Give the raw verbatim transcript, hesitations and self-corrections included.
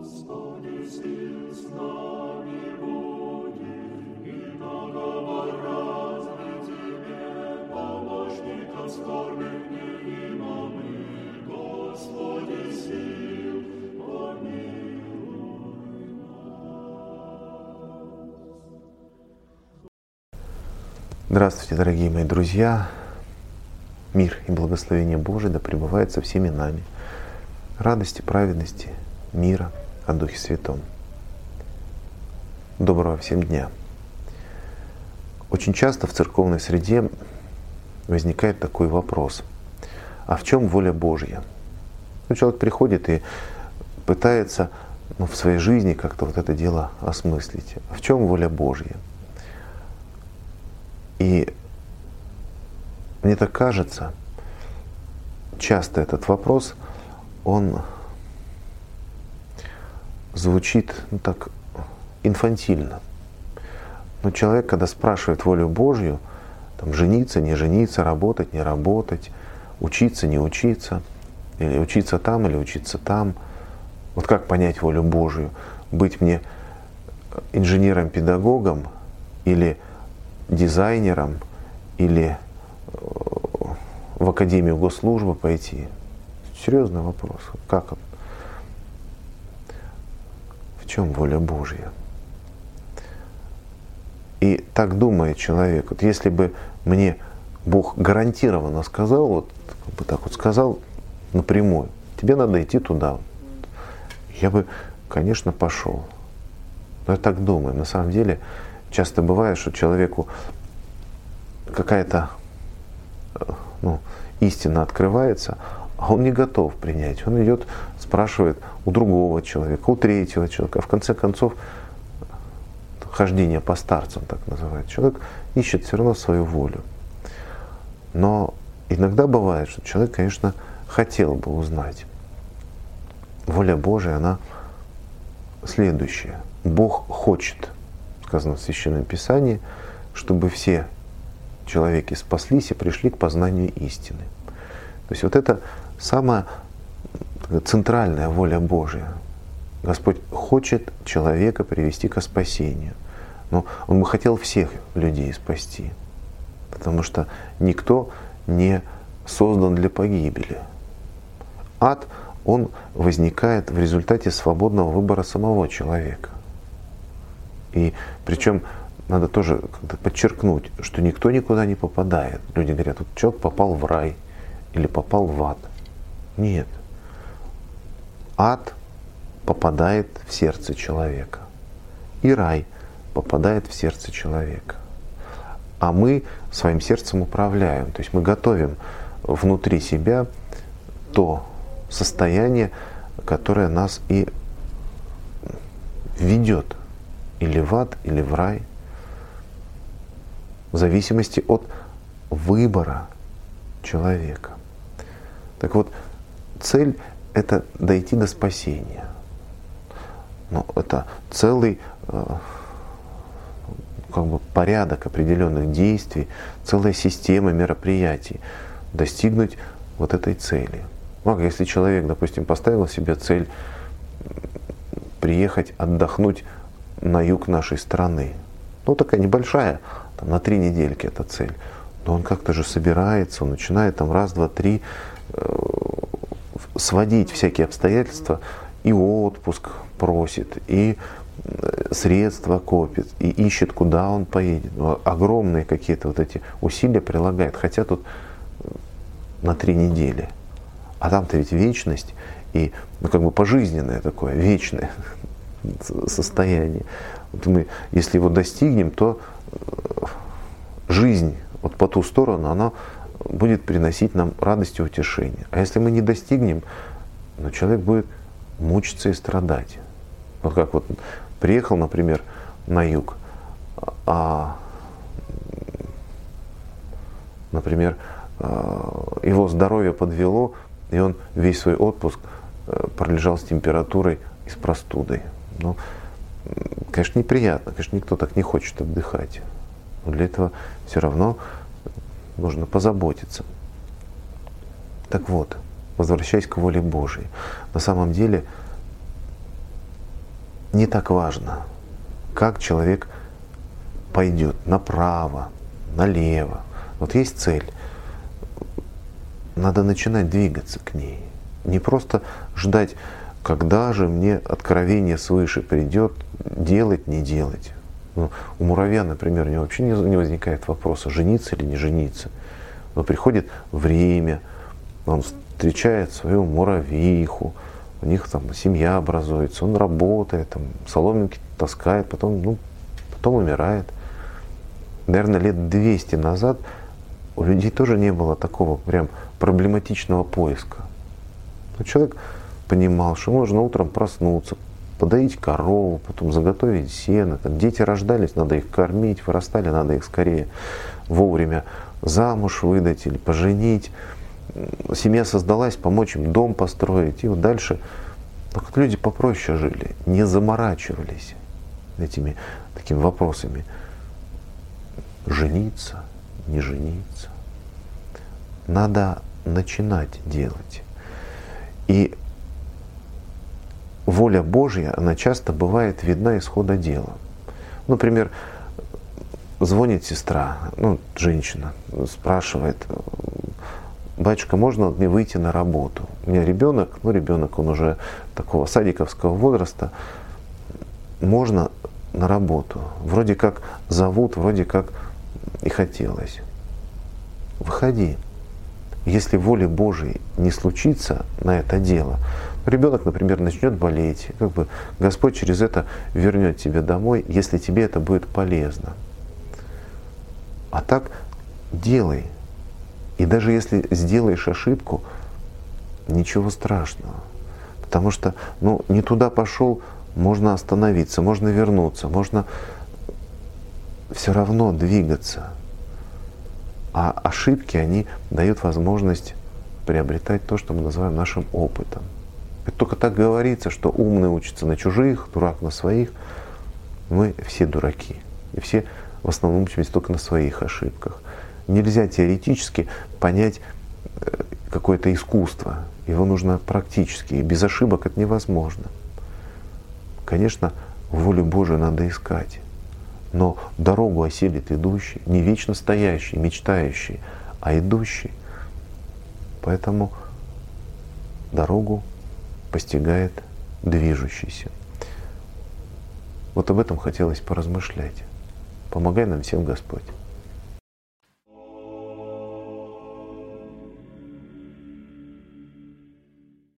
Здравствуйте, дорогие мои друзья! Мир и благословение Божие да пребывает со всеми нами. Радости, праведности, мира о Духе Святом. Доброго всем дня! Очень часто в церковной среде возникает такой вопрос: а в чем воля Божья? Ну, человек приходит и пытается ну, в своей жизни как-то вот это дело осмыслить. А в чем воля Божья? И мне так кажется, часто этот вопрос, он звучит ну, так инфантильно. Но человек, когда спрашивает волю Божью, там, жениться, не жениться, работать, не работать, учиться, не учиться, или учиться там, или учиться там, вот как понять волю Божью? Быть мне инженером-педагогом или дизайнером, или в Академию Госслужбы пойти? Серьезный вопрос. Как он? В чем воля Божья? И так думает человек. Вот если бы мне Бог гарантированно сказал, вот как бы так вот сказал напрямую: тебе надо идти туда, я бы, конечно, пошел. Но я так думаю. На самом деле часто бывает, что человеку какая-то ну, истина открывается, а он не готов принять. Он идет, спрашивает у другого человека, у третьего человека. А в конце концов, хождение по старцам, так называют. Человек ищет все равно свою волю. Но иногда бывает, что человек, конечно, хотел бы узнать. Воля Божия, она следующая. Бог хочет, сказано в Священном Писании, чтобы все человеки спаслись и пришли к познанию истины. То есть вот это самая центральная воля Божия. Господь хочет человека привести ко спасению. Но Он бы хотел всех людей спасти. Потому что никто не создан для погибели. Ад, он возникает в результате свободного выбора самого человека. И причем надо тоже как-то подчеркнуть, что никто никуда не попадает. Люди говорят, вот человек попал в рай или попал в ад. Нет. Ад попадает в сердце человека. И рай попадает в сердце человека. А мы своим сердцем управляем. То есть мы готовим внутри себя то состояние, которое нас и ведет или в ад, или в рай, в зависимости от выбора человека. Так вот, цель — это дойти до спасения. Но это целый э, как бы порядок определенных действий, целая система мероприятий, достигнуть вот этой цели. Ну, если человек, допустим, поставил себе цель приехать отдохнуть на юг нашей страны, ну такая небольшая, там, на три недельки эта цель, но он как-то же собирается, он начинает там раз, два, три э, сводить всякие обстоятельства, и отпуск просит, и средства копит, и ищет, куда он поедет. Ну, огромные какие-то вот эти усилия прилагает, хотя тут на три недели. А там-то ведь вечность и ну, как бы пожизненное такое, вечное состояние. Вот мы, если его достигнем, то жизнь вот по ту сторону, она будет приносить нам радость и утешение. А если мы не достигнем, ну, человек будет мучиться и страдать. Вот как вот приехал, например, на юг, а, например, его здоровье подвело, и он весь свой отпуск пролежал с температурой и с простудой. Ну, конечно, неприятно, конечно, никто так не хочет отдыхать. Но для этого все равно нужно позаботиться. Так вот, возвращаясь к воле Божией. На самом деле, не так важно, как человек пойдет направо, налево. Вот есть цель. Надо начинать двигаться к ней. Не просто ждать, когда же мне откровение свыше придет, делать, не делать. Ну, у муравья, например, у него вообще не возникает вопроса, жениться или не жениться. Но приходит время, он встречает свою муравьиху, у них там семья образуется, он работает, там, соломинки таскает, потом, ну, потом умирает. Наверное, лет двести назад у людей тоже не было такого прям проблематичного поиска. Но человек понимал, что можно утром проснуться, подоить корову, потом заготовить сено. Там дети рождались, надо их кормить, вырастали, надо их скорее вовремя замуж выдать или поженить. Семья создалась, помочь им дом построить. И вот дальше так вот люди попроще жили, не заморачивались этими такими вопросами. Жениться, не жениться. Надо начинать делать. И воля Божья, она часто бывает видна из хода дела. Например, звонит сестра, ну, женщина, спрашивает: батюшка, можно мне выйти на работу? У меня ребенок, ну, ребенок, он уже такого садиковского возраста, можно на работу? Вроде как зовут, вроде как и хотелось. Выходи. Если воли Божией не случится на это дело, ребенок, например, начнет болеть, как бы Господь через это вернет тебя домой, если тебе это будет полезно. А так делай. И даже если сделаешь ошибку, ничего страшного. Потому что, ну, не туда пошел, можно остановиться, можно вернуться, можно все равно двигаться. А ошибки, они дают возможность приобретать то, что мы называем нашим опытом. Это только так говорится, что умный учится на чужих, дурак на своих. Мы все дураки. И все в основном учимся только на своих ошибках. Нельзя теоретически понять какое-то искусство. Его нужно практически. И без ошибок это невозможно. Конечно, волю Божию надо искать. Но дорогу осилит идущий, не вечно стоящий, мечтающий, а идущий. Поэтому дорогу постигает движущийся. Вот об этом хотелось поразмышлять. Помогай нам всем Господь.